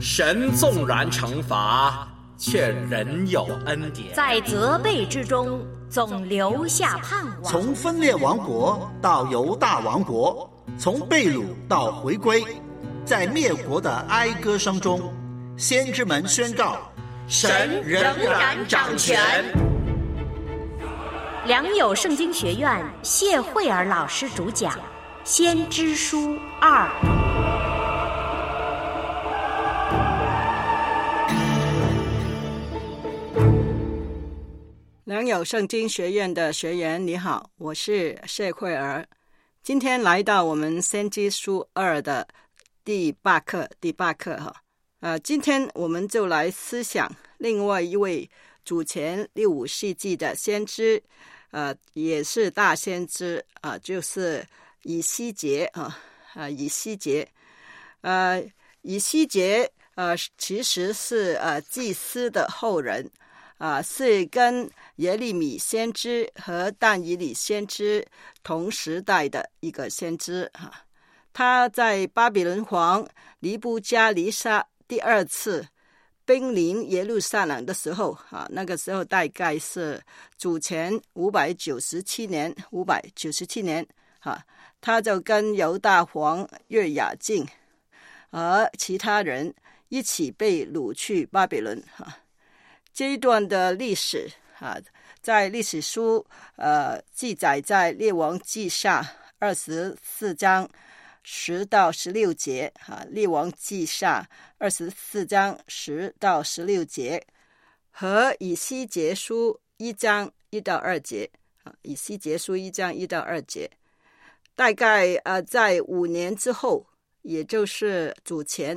神纵然惩罚，却仍有恩典。 在责备之中，总留下盼望。 从分裂王国到犹大王国，从被掳到回归，在灭国的哀歌声中，先知们宣告：神仍然掌权。 良友圣经学院谢慧儿老师主讲《先知书2》。 良友圣经学院的学员你好，我是谢慧儿。今天来到我们先知书2的第八课今天我们就来思想另外一位主前65世纪的先知，也是大先知就是以西结以西结其实是祭司的后人，是跟耶利米先知和但以理先知同时代的一个先知他在巴比伦王尼布加尼撒第二次兵临耶路撒冷的时候那个时候大概是主前597年他就跟犹大王约雅敬和其他人一起被掳去巴比伦这一段的历史在历史书记载在列王记下24章10到16节列王记下24章10到16节和以西结书1章1到2节以西结书1章1到2节大概在5年之后，也就是主前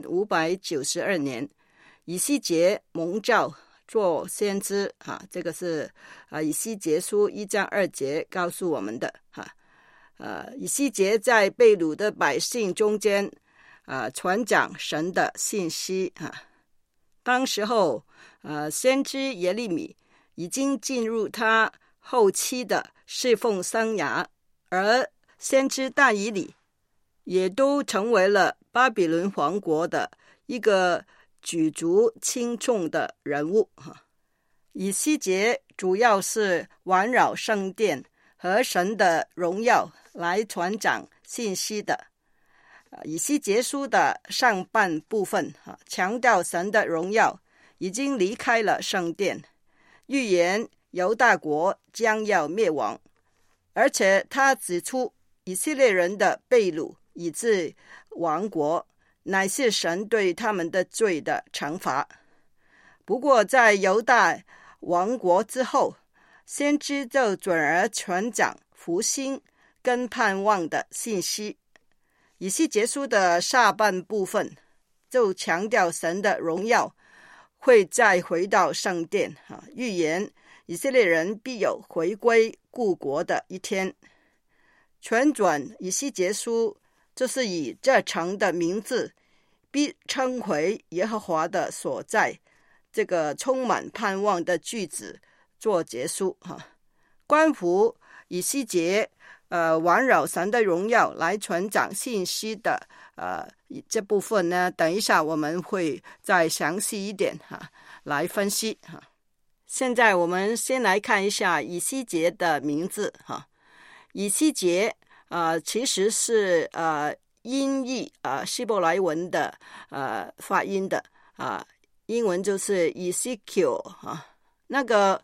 592年，以西结蒙召做先知这个是以西结书1章2节告诉我们的以西结在被掳的百姓中间传讲神的信息当时候先知耶利米已经进入他后期的侍奉生涯，而先知但以理也都成为了巴比伦王国的一个举足轻重的人物以西结主要是环绕圣殿和神的荣耀来传讲信息的以西结书的上半部分强调神的荣耀已经离开了圣殿，预言犹大国将要灭亡，而且他指出以色列人的被掳以致亡国乃是神对他们的罪的惩罚。不过在犹大亡国之后，先知就转而传讲复兴跟盼望的信息。以西结书的下半部分就强调神的荣耀会再回到圣殿预言以色列人必有回归故国的一天。全转以西结书就是以这城的名字必称回耶和华的所在这个充满盼望的句子做结束关乎以西结环绕神的荣耀来传讲信息的这部分呢，等一下我们会再详细一点来分析现在我们先来看一下以西结的名字以西结其实是音译希伯来文的发音的英文就是 Ezekiel 那个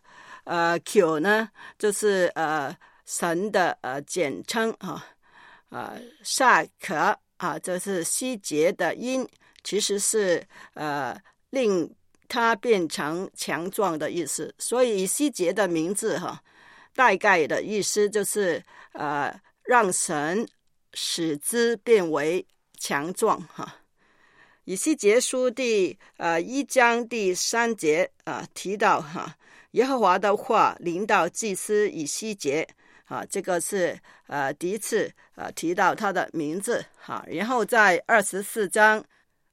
Q 呢就是神的简称萨可这是西结的音，其实是令它变成强壮的意思，所以西结的名字大概的意思就是让神使之变为强壮以西结书第1章第3节提到耶和华的话临到祭司以西结这个是第一次提到他的名字然后在24章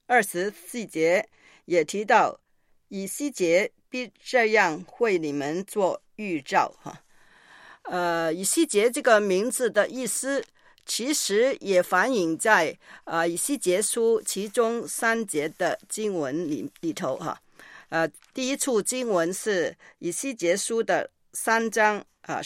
24节也提到以西结必这样为你们做预兆以西结这个名字的意思其实也反映在以西结书其中3节的经文里头哈。第一处经文是以西结书的3章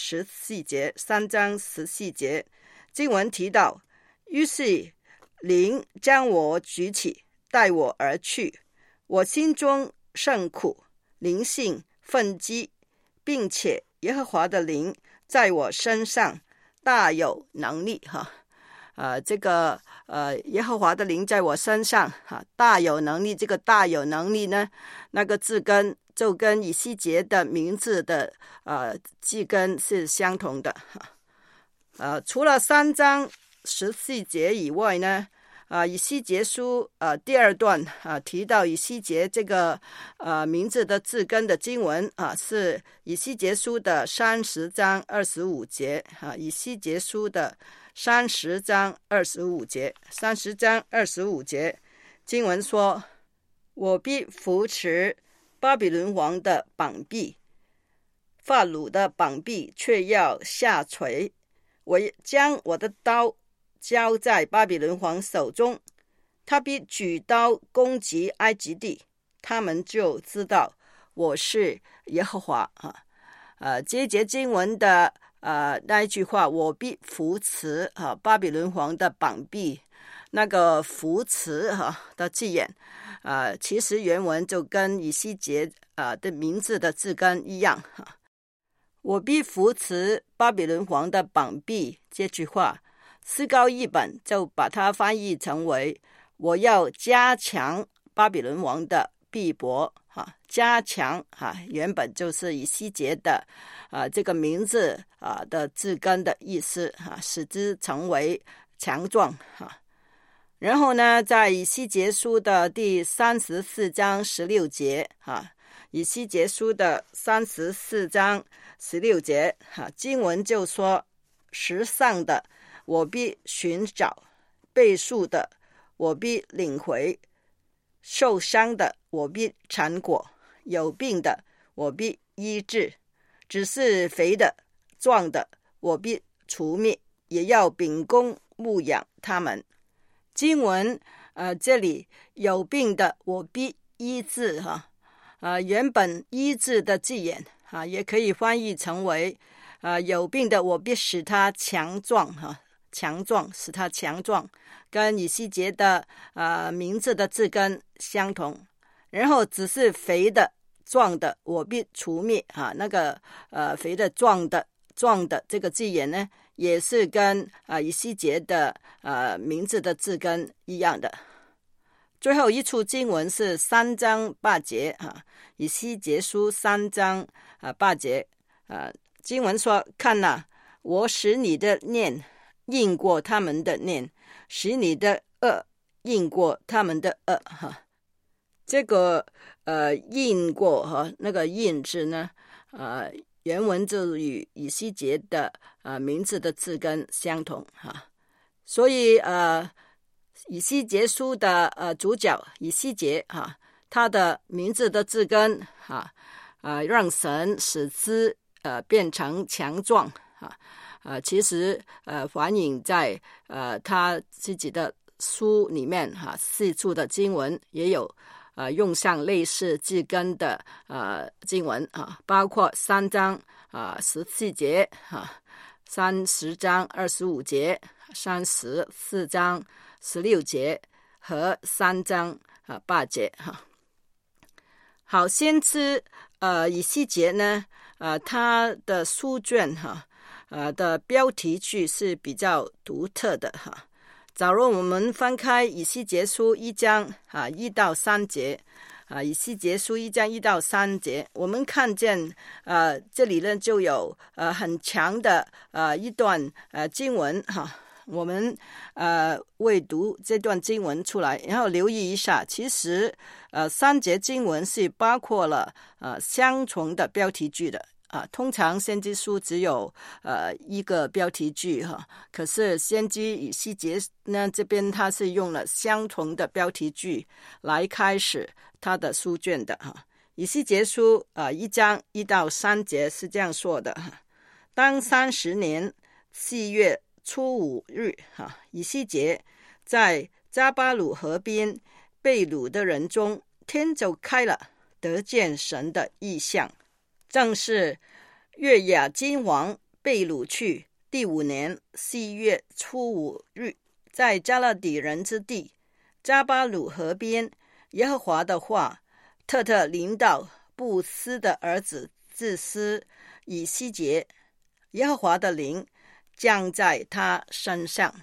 14节，3章14节经文提到，于是灵将我举起，带我而去，我心中甚苦，灵性愤激，并且耶和华的灵在我身上大有能力哈。这个耶和华的灵在我身上大有能力，这个大有能力呢，那个字根就跟以西结的名字的字根是相同的除了3章14节以外呢，以西结书第2段提到以西结这个名字的字根的经文是以西结书的30章25节以西结书的30章25节，30章25节经文说，我必扶持巴比伦王的膀臂，法老的膀臂却要下垂，我将我的刀交在巴比伦王手中，他必举刀攻击埃及地，他们就知道我是耶和华这一节经文的那一句话，我必扶持巴比伦王的膀臂，那个扶持的字眼其实原文就跟以西结的名字的字根一样我必扶持巴比伦王的膀臂，这句话思高译本就把它翻译成为我要加强巴比伦王的臂膊加强原本就是以西结的这个名字的字根的意思使之成为强壮然后呢，在以西结书的第34章16节以西结书的34章16节经文就说，时尚的我必寻找，被束的我必领回，受伤的我必缠裹，有病的我必医治，只是肥的壮的我必除灭，也要秉公牧养他们。经文这里有病的我必医治原本医治的字眼也可以翻译成为有病的我必使他强壮强壮，使他强壮，跟以西结的名字的字根相同。然后只是肥的壮的我必除灭那个肥的壮的这个字眼呢，也是跟以西结的名字的字根一样的。最后一处经文是3章8节以西结书3章8节经文说，看哪，我使你的念硬过他们的念，使你的恶硬过他们的恶这个硬过那个硬字呢原文就与以西结的名字的字根相同所以以西结书的主角以西结他的名字的字根让神使之变成强壮其实反映在他自己的书里面4处的经文也有用上类似字根的经文包括3章14节30章25节34章16节和3章8节好，先知以西结呢他的书卷的标题句是比较独特的假如我们翻开以西结书1章1到3节以西结书1章1到3节，我们看见这里呢就有很强的一段经文我们为读这段经文出来，然后留意一下，其实3节经文是包括了相同的标题句的通常先知书只有一个标题句可是先知以西结呢这边他是用了相同的标题句来开始他的书卷的以西结书1章1到3节是这样说的当30年4月初五日以西结在加巴鲁河边被掳的人中，天就开了，得见神的异象。正是约雅金王被掳去第5年4月初五日，在加勒底人之地加巴鲁河边，耶和华的话特临到布斯的儿子祭司以西结，耶和华的灵降在他身上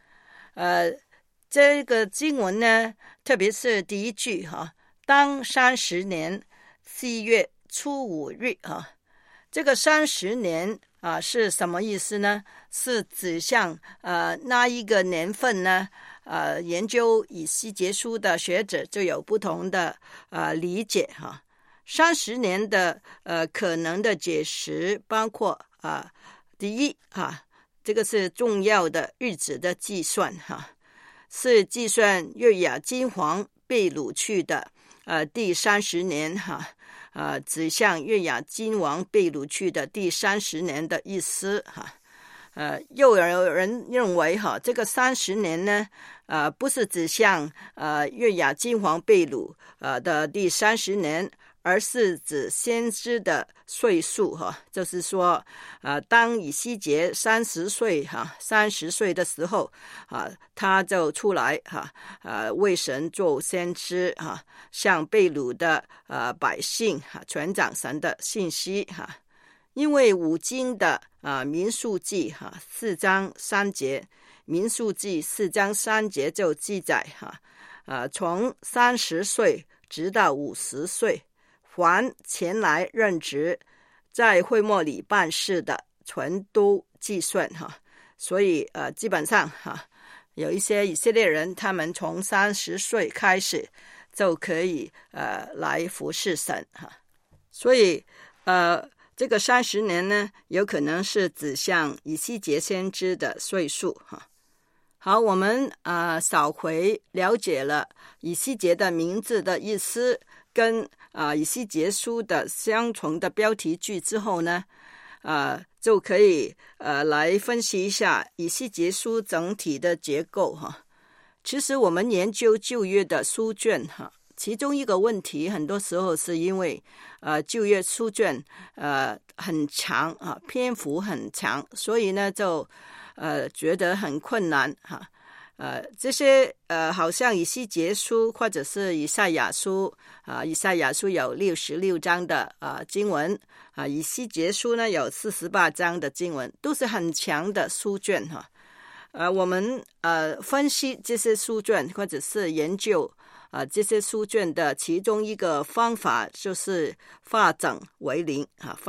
这个经文呢，特别是第一句当30年4月初五日这个30年是什么意思呢？是指向那一个年份呢？研究以西结书的学者就有不同的理解30年的可能的解释包括第一这个是重要的日子的计算是计算约雅金王被掳去的第30年指向约雅金王被掳去的第30年的意思又有人认为这个30年呢不是指向约雅金王被掳的第30年，而是指先知的岁数就是说当以西结30岁的时候他就出来为神做先知向被掳的百姓传讲神的信息因为五经的民数记4章3节，民数记4章3节就记载从30岁直到50岁凡前来任职在会幕里办事的全都计算所以基本上有一些以色列人他们从30岁开始就可以来服侍神所以这个30年呢有可能是指向以西结先知的岁数好，我们稍回了解了以西结的名字的意思跟以西结书的相同的标题句之后呢就可以来分析一下以西结书整体的结构其实我们研究旧约的书卷其中一个问题很多时候是因为旧约书卷很长篇幅很长，所以呢就觉得很困难这些好像以西结书或者是以赛亚书以赛亚书有66章的经文以西结书呢有48章的经文，都是很强的书卷我们分析这些书卷或者是研究这些书卷的其中一个方法就是化整为零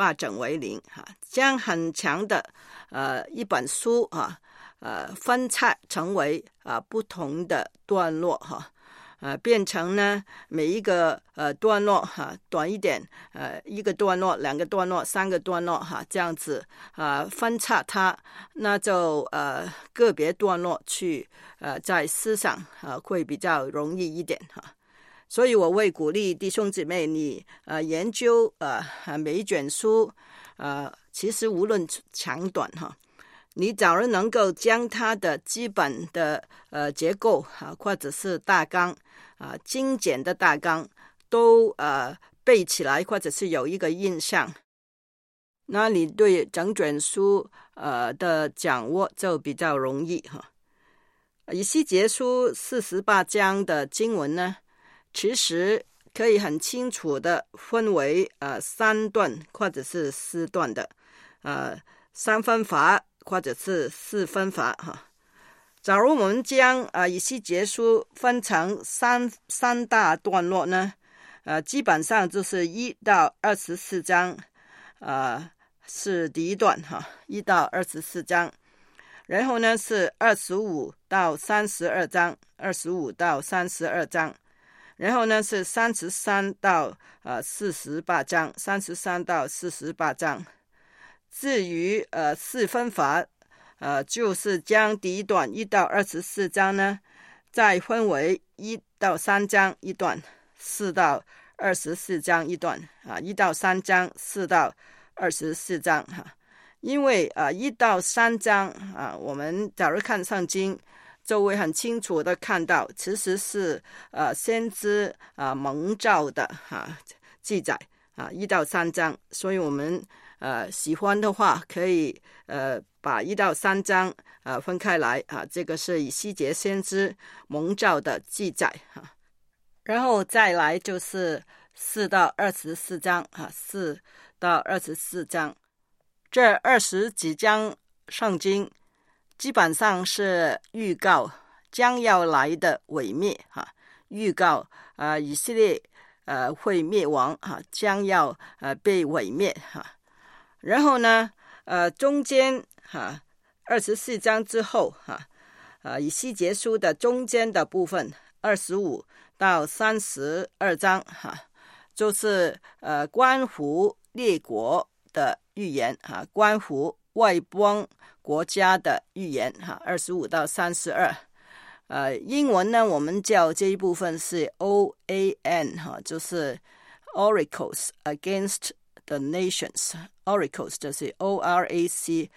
将很强的一本书分拆成为不同的段落变成呢每一个段落短一点一个段落2个段落3个段落这样子分拆它，那就个别段落去在思想会比较容易一点所以我会鼓励弟兄姊妹你研究每一卷书其实无论长短你假如能够将它的基本的结构或者是大纲精简的大纲都背起来，或者是有一个印象，那你对整卷书的掌握就比较容易以西结书48章的经文呢，其实可以很清楚的分为3段或者是4段的3分法或者是4分法假如我们将以西结书分成三大段落呢基本上就是1到24章是第一段1到24章，然后呢是25到32章25到32章，然后呢是33到48章33到48章。至于4分法就是将第一段1到24章呢再分为1到3章一段，4到24章一段1到3章4到24章因为1到3章我们假如看圣经就会很清楚的看到，其实是先知蒙召的记载1到3章，所以我们喜欢的话可以把1到3章分开来这个是以西结先知蒙召的记载然后再来就是4到24章4到24章，这20几章圣经基本上是预告将要来的毁灭预告以色列会灭亡将要被毁灭然后呢中间24章之后以西结书的中间的部分25到32章就是关乎列国的预言关乎外邦国家的预言25到32英文呢我们叫这一部分是 OAN 就是 Oracles Against the Nations Oracles 就是 ORACLES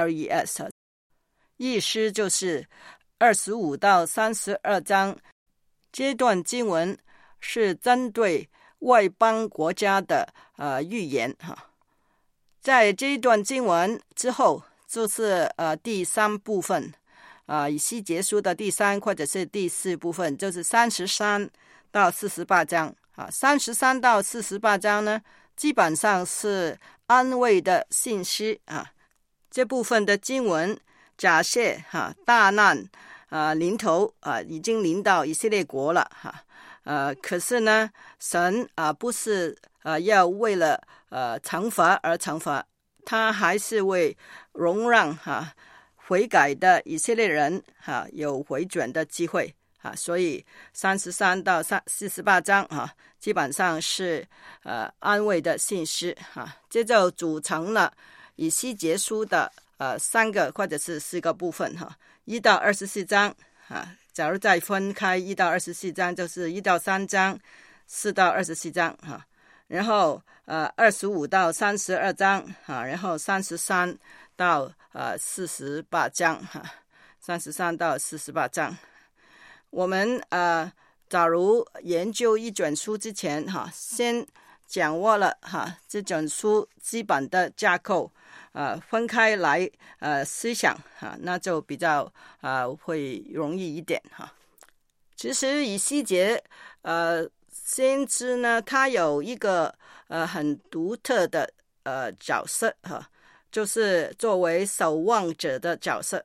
意思就是25到32章这段经文是针对外邦国家的预言在这一段经文之后就是第3部分以西结书的第3或者是第4部分，就是33到48章33到48章呢基本上是安慰的信息这部分的经文假设大难临头已经临到以色列国了可是呢神不是要为了惩罚而惩罚，他还是为容让悔改的以色列人有回转的机会所以33到48章基本上是安慰的信息这就组成了以西结书的3个或者是4个部分1到24章假如再分开1到24章就是1到3章4到24章然后25到32章然后33到48章33到48章我们假如研究一卷书之前先掌握了这卷书基本的架构分开来思想那就比较会容易一点其实以西结先知呢他有一个很独特的角色就是作为守望者的角色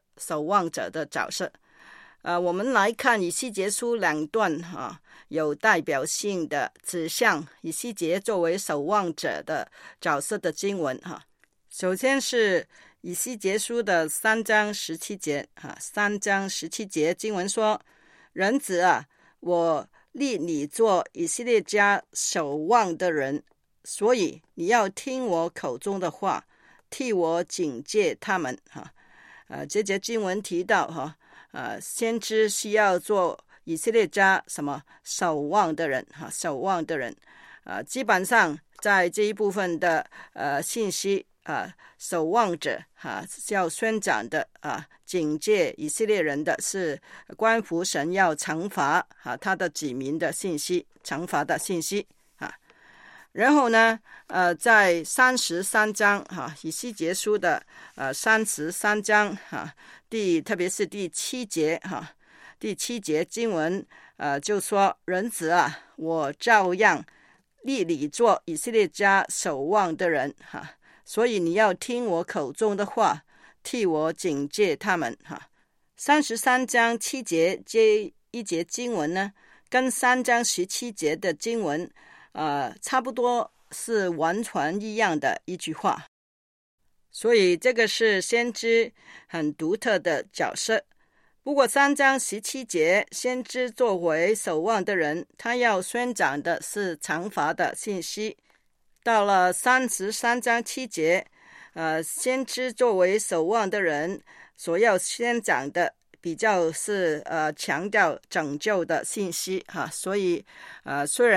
我们来看以西结书2段有代表性的指向以西结作为守望者的角色的经文首先是以西结书的3章17节3章17节经文说，人子我立你做以色列家守望的人，所以你要听我口中的话，替我警戒他们这节经文提到先知需要做以色列家什么守望的人守望的人基本上在这一部分的信息守望者要宣讲的警戒以色列人的是关乎神要惩罚他的子民的信息，惩罚的信息然后呢在33章以西结书的33章特别是第7节第7节经文就说，人子我照样立你做以色列家守望的人所以你要听我口中的话，替我警戒他们33章7节这一节经文呢跟3章17节的经文差不多是完全一样的一句话，所以这个是先知很独特的角色。不过3章17节先知作为守望的人，他要宣讲的是惩罚的信息。到了33章7节先知作为守望的人所要宣讲的比较是强调拯救的信息所以虽然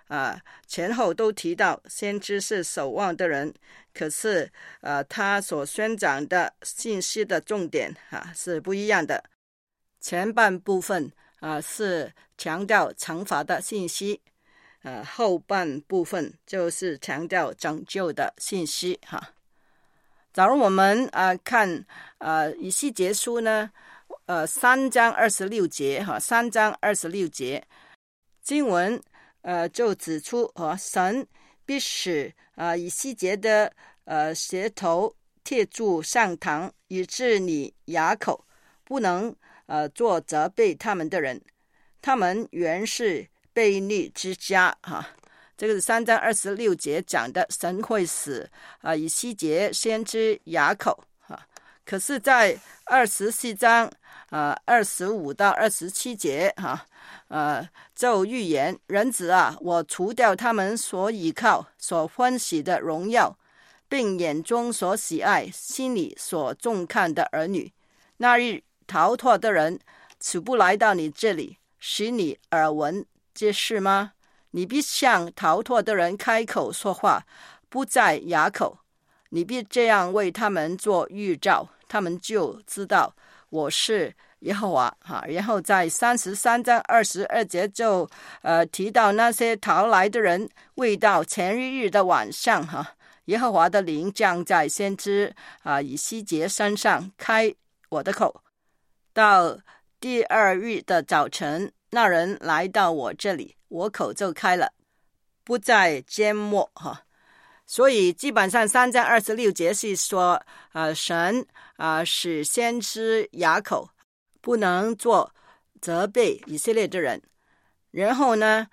前后都提到先知是守望的人，可是他所宣讲的信息的重点是不一样的。前半部分是强调惩罚的信息，后半部分就是强调拯救的信息假如我们看以西结书呢，3章26节3章26节经文就指出神必使以西结的舌头贴住上膛，以致你哑口，不能做责备他们的人，他们原是悖逆之家这个是3章26节讲的，神会使以西结先知哑口可是在24章25到27节就预言人子我除掉他们所倚靠所欢喜的荣耀，并眼中所喜爱心里所重看的儿女，那日逃脱的人岂不来到你这里，使你耳闻这事吗？你必向逃脱的人开口说话，不再哑口，你必这样为他们做预兆，他们就知道我是耶和华然后在33章22节就提到那些逃来的人，未到前一日的晚上耶和华的灵降在先知以西结身上，开我的口，到第二日的早晨，那人来到我这里，我口就开了，不再缄默所以基本上3章26节是说神使先知哑口，不能做责备以色列的人。然后呢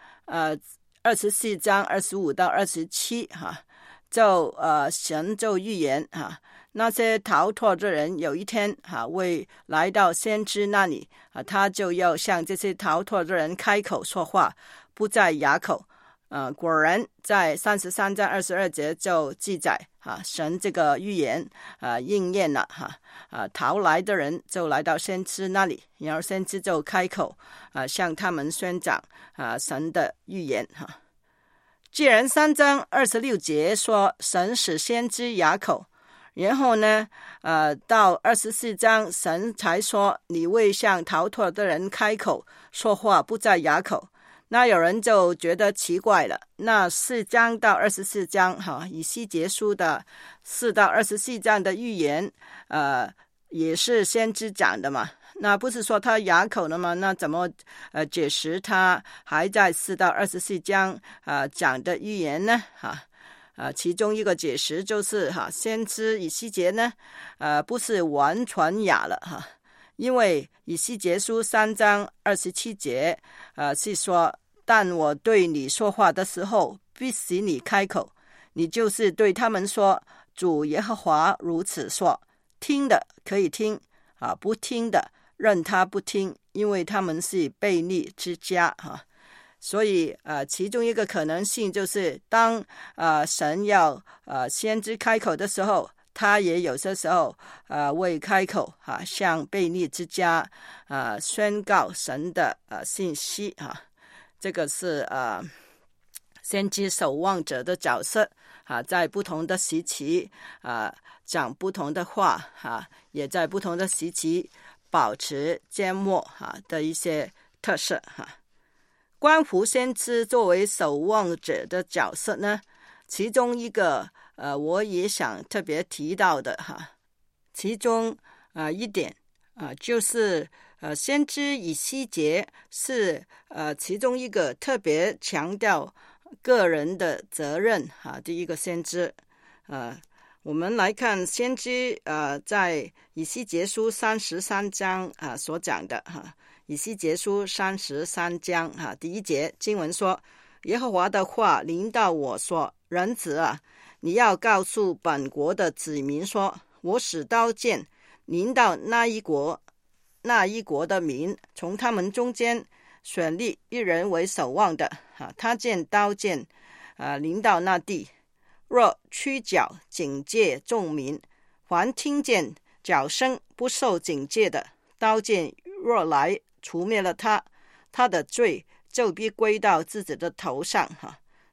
24章25到27就神就预言那些逃脱的人有一天会来到先知那里他就要向这些逃脱的人开口说话，不再哑口果然在33章22节就记载神这个预言应验了逃来的人就来到先知那里，然后先知就开口向他们宣讲神的预言既然3章26节说神使先知哑口，然后呢到24章神才说你为向逃脱的人开口说话，不再哑口，那有人就觉得奇怪了，那4章到24章以西结书的4到24章的预言也是先知讲的嘛，那不是说他哑口了吗？那怎么解释他还在4到24章讲的预言呢其中一个解释就是先知以西结呢不是完全哑了因为以西结书3章27节是说但我对你说话的时候必使你开口，你就是对他们说主耶和华如此说，听的可以听不听的任他不听，因为他们是悖逆之家所以其中一个可能性就是当神要先知开口的时候，他也有些时候为开口向悖逆之家宣告神的信息这个是先知守望者的角色在不同的时期讲不同的话也在不同的时期保持缄默的一些特色关乎先知作为守望者的角色呢，其中一个我也想特别提到的其中一点就是先知以西结是其中一个特别强调个人的责任第一个先知我们来看先知在以西结书33章所讲的以西结书33章第1节经文说，耶和华的话临到我说，人子你要告诉本国的子民说，我使刀剑临到那一国的民，从他们中间选立一人为守望的他见刀剑临到那地，若屈脚警戒众民，凡听见脚声不受警戒的，刀剑若来除灭了他的罪就必归到自己的头上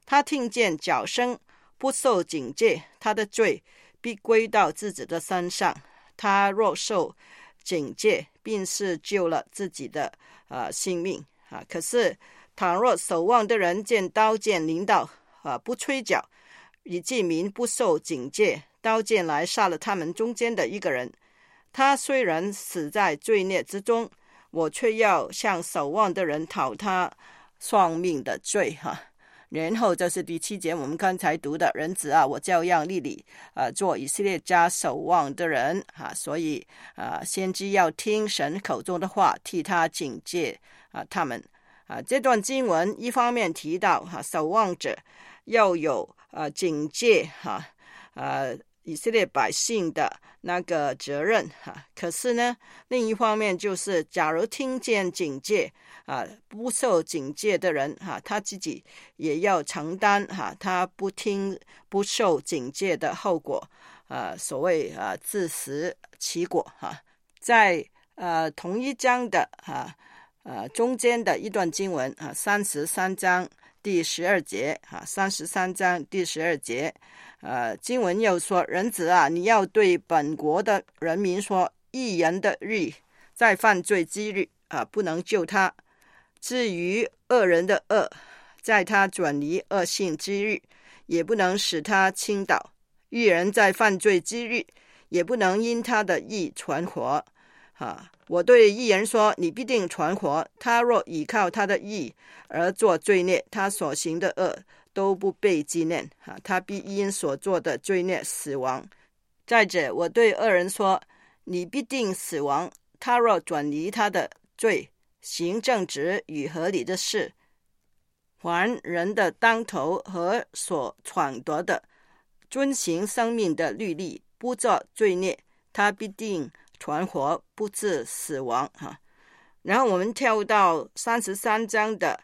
他听见脚声，不受警戒，他的罪必归到自己的身上。他若受警戒，并是救了自己的性命可是倘若守望的人见刀剑临到不吹角，以致民不受警戒，刀剑来杀了他们中间的一个人，他虽然死在罪孽之中，我却要向守望的人讨他丧命的罪然后就是第7节我们刚才读的，人子我照样立你做以色列家守望的人所以先知要听神口中的话，替他警戒他们这段经文一方面提到守望者要有警戒以色列百姓的那个责任可是呢，另一方面就是假如听见警戒不受警戒的人他自己也要承担他不听不受警戒的后果所谓自食其果在同一章的中间的一段经文33章第12节33章第12节经文又说，人子你要对本国的人民说，义人的义在犯罪之日不能救他，至于恶人的恶，在他转离恶性之日也不能使他倾倒，义人在犯罪之日也不能因他的义存活我对义人说，你必定存活，他若倚靠他的义而做罪孽，他所行的恶都不被纪念他必因所做的罪孽死亡。再者，我对恶人说，你必定死亡，他若转离他的罪，行正直与合理的事，还人的当头和所闯夺的，遵行生命的律例，不做罪孽，他必定存活，不致死亡然后我们跳到33章的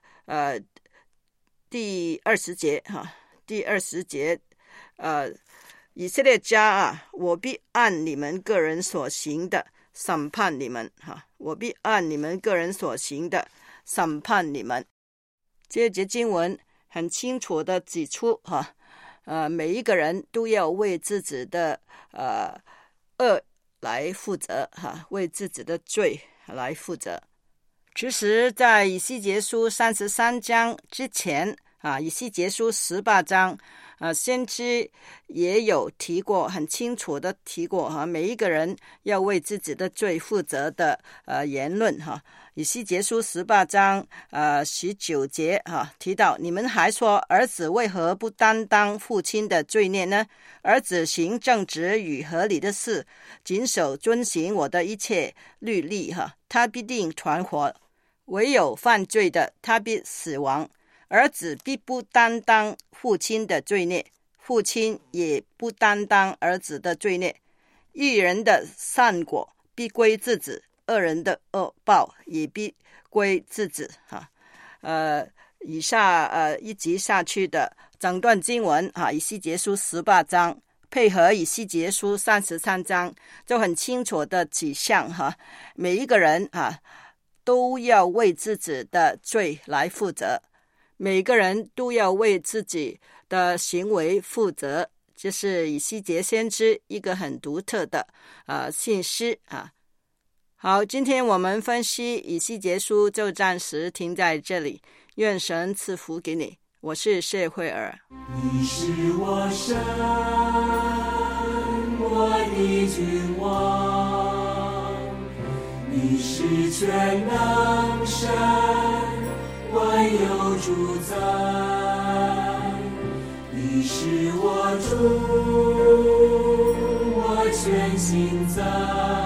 第20节第20节以色列家我必按你们个人所行的审判你们我必按你们个人所行的审判你们。这节经文很清楚的指出每一个人都要为自己的恶来负责为自己的罪来负责。其实在以西结书33章之前以西结书18章先知也有提过，很清楚的提过每一个人要为自己的罪负责的言论以西结书18章19节提到，你们还说，儿子为何不担当父亲的罪孽呢？儿子行正直与合理的事，谨守遵行我的一切律例他必定存活，唯有犯罪的，他必死亡。儿子必不担当父亲的罪孽，父亲也不担当儿子的罪孽。义人的善果必归自己，恶人的恶报也必归自己以下一集下去的整段经文以西结书18章配合以西结书33章，就很清楚的指向每一个人都要为自己的罪来负责，每个人都要为自己的行为负责，这是以西结先知一个很独特的信息好，今天我们分析以西结书就暂时停在这里，愿神赐福给你。我是谢慧儿。 你是我神，我的君王，你是全能神，万有主宰，你是我主，我全心在。